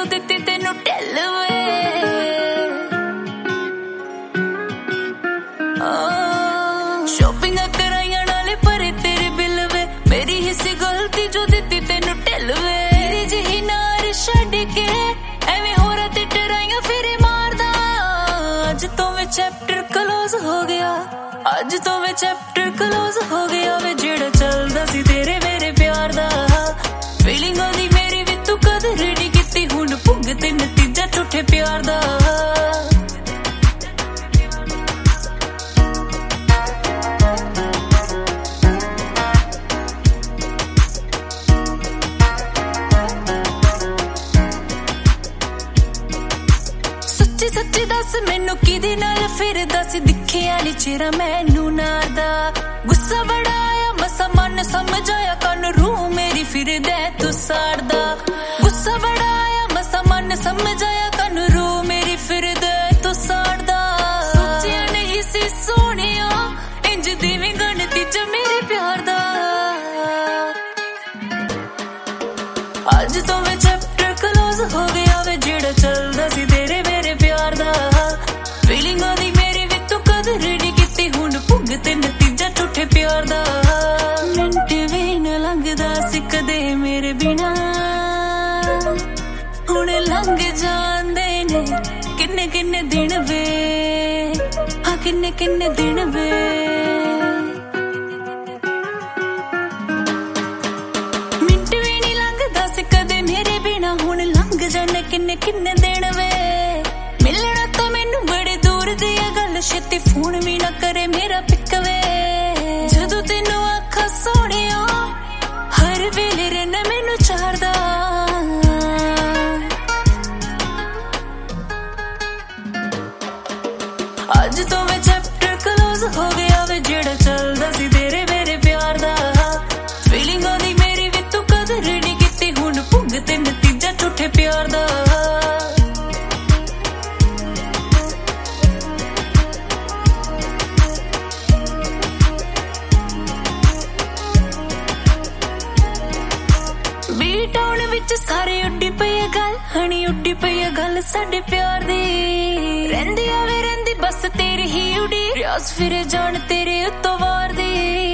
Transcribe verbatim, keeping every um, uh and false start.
ਦਿੱਤੀ ਤੈਨੂੰ ਢਿੱਲ ਵੇ ਸ਼ੋਪਿੰਗਾਂ ਕਰਾਈਆਂ ਨਾਲੇ ਭਰੇ ਤੇਰੇ ਬਿੱਲ ਵੇ ਮੇਰੀ ਹੀ ਸੀ ਗਲਤੀ ਜੋ ਦਿੱਤੀ ਤੈਨੂੰ ਢਿੱਲ ਵੇ ਤੇਰੀ ਜਿਹੀ ਨਾਰ ਛੱਡ ਕੇ ਐਵੇਂ ਹੋਰਾਂ ਤੇ ਟਰਾਈਆਂ ਫੇਰੇ ਮਾਰਦਾ ਅੱਜ ਤੋਂ ਵੀ ਚੈਪਟਰ ਕਲੋਜ਼ ਹੋ ਗਿਆ ਅੱਜ ਤੋਂ ਵੀ ਚੈਪਟਰ ਕਲੋਜ਼ ਹੋ ਗਿਆ ਵੇ ਜਿਹੜਾ ਚੱਲਦਾ ਸੀ ਤੇਰੇ ਮੇਰੇ ਪਿਆਰ ਦਾ ਫੀਲਿੰਗ ਉਹਦੀ ਮੇਰੀ ਵੀ ਤੂੰ ਕਦਰ ਨਹੀਂ ਕੀਤੀ ਹੁਣ ਭੁਗਤੇ ਨਤੀਜਾ ਝੂਠੇ ਪਿਆਰ ਦਾ ਸੱਚੀ ਸੱਚੀ ਦੱਸ ਮੈਨੂੰ ਕਿਹਦੇ ਨਾਲ ਫਿਰਦਾ ਸੀ ਦਿਖਿਆ ਨੀ ਚਿਹਰਾ ਮੈਨੂੰ ਨਾਰਦਾ ਗੁੱਸਾ ਬੜਾ ਆਇਆ ਮਸਾ ਮਨ ਸਮਝ ਆਇਆ ਕੰਨ ਰੂਹ ਮੇਰੀ ਫਿਰਦਾ ਤੂੰ ਸਾੜਦਾ ਗੁੱਸਾ ਬੜਾ ਆਇਆ ਮਸਾ ਮਨ ਸਮਝ ਆਇਆ ਕੰਨ ਰੂਹ ਮੇਰੀ ਫਿਰਦਾ ਤੂੰ ਸਾੜਦਾ ਸੋਚਿਆ ਨਹੀਂ ਸੀ ਸੋਹਣਿਆ ਇੰਜ ਦੇਵੇਂਗਾ ਨਤੀਜਾ ਮੇਰੇ ਪਿਆਰ ਦਾ ਅੱਜ ਤੋਂ ਵੀ ਚੈਪਟਰ ਕਲੋਜ਼ ਹੋ ਗਿਆ ਵੇ ਜਿਹੜਾ ਚੱਲਦਾ ਸੀ ਤੇਰੇ ਮੇਰੇ ਪਿਆਰ ਦਾ ਫੀਲਿੰਗ ਉਹਦੀ ਮੇਰੀ ਵੀ ਤੂੰ ਕਦਰ ਨਹੀਂ ਕੀਤੀ ਹੁਣ ਭੁਗਤੇ ਨਤੀਜਾ ਝੂਠੇ ਪਿਆਰ ਦਾ ਮਿੰਟ ਵੀ ਨਾ ਲੰਘਦਾ ਸੀ ਕਦੇ ਮੇਰੇ ਬਿਨਾ ਹੁਣ ਲੰਘ ਜਾਂਦੇ ਨੇ ਕਿੰਨੇ ਕਿੰਨੇ ਦਿਨ ਵੇ ਹਾਂ ਕਿੰਨੇ ਕਿੰਨੇ ਦਿਨ ਵੇ ਮਿੰਟ ਵੀ ਨਹੀਂ ਲੰਘਦਾ ਸੀ ਕਦੇ ਮੇਰੇ ਬਿਨਾ ਹੁਣ ਲੰਘ ਜਾਂਦੇ ਕਿੰਨੇ ਕਿੰਨੇ ਦਿਨ ਵੇ ਮਿਲਣਾ ਤਾਂ ਮੈਨੂੰ ਬੜੇ ਦੂਰ ਦੀ ਆ ਗੱਲ ਛੇਤੀ ਫੋਨ ਵੀ ਨਾ ਕਰੇ ਮੇਰਾ ਪਿੱਕਵੇ ਜਦੋਂ ਤੈਨੂੰ ਆਖਾਂ ਸੋਹਣਿਆ ਹਰ ਵੇਲੇ ਰਹਿਣਾ ਮੈਨੂੰ ਚਾਰਦਾ ਅੱਜ ਤੋਂ ਵੀ ਚੈਪਟਰ ਕਲੋਜ਼ ਹੋ ਗਿਆ ਵੇ ਜਿਹੜਾ ਚੱਲਦਾ ਸੀ ਤੇਰੇ ਮੇਰੇ ਪਿਆਰ ਦਾ ਫੀਲਿੰਗ ਉਹਦੀ ਮੇਰੀ ਵੀ ਤੂੰ ਕਦਰ ਨਹੀਂ ਕੀਤੀ ਹੁਣ ਭੁਗਤੇ ਨਤੀਜਾ ਝੂਠੇ ਪਿਆਰ ਦਾ ਬੀ ਟਾਊਨ ਵਿੱਚ ਸਾਰੇ ਉੱਡੀ ਪਈ ਆ ਗੱਲ ਹਣੀ ਉੱਡੀ ਪਈ ਆ ਗੱਲ ਸਾਡੇ ਪਿਆਰ ਦੀ ਰਹਿੰਦੀ ਆਵੇ ਰਹਿੰਦੀ ਬਸ ਤੇਰੀ ਹੀ ਉਡੀ ਰਿਆਸ ਫਿਰੇ ਜਾਣ ਤੇਰੇ ਉੱਤੋਂ ਵਾਰ ਦੀ